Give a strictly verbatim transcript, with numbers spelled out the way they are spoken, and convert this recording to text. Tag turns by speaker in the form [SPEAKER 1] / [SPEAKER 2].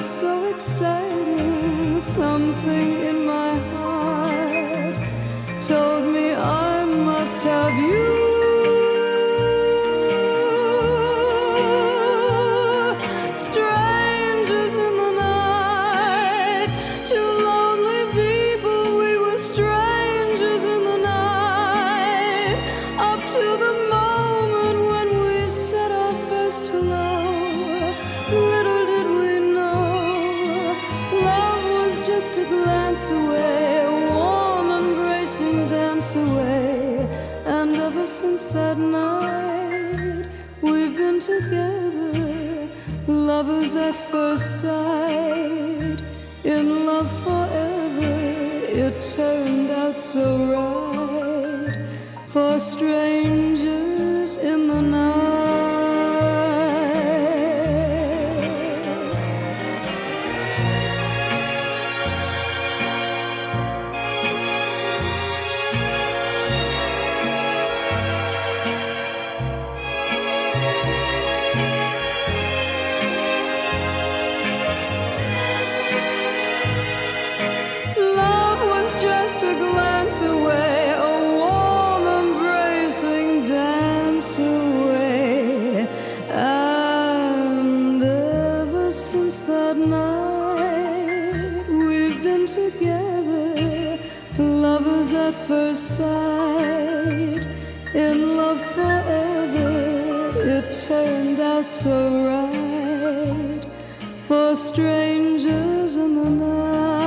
[SPEAKER 1] so exciting. Something in my heart told me I must have you. Strangers in the night, two lonely people, we were strangers in the night, up to the moment when we said our first hello. Little did we know, love was just a glance away, a warm embracing dance away. And ever since that night, we've been together, lovers at first sight, in love forever. It turned out so right, for strangers in the night. Love was just a glance away, a warm embracing dance away. And ever since that night, we've been together, lovers at first sight, in love forever. It turned out so right, for strangers in the night.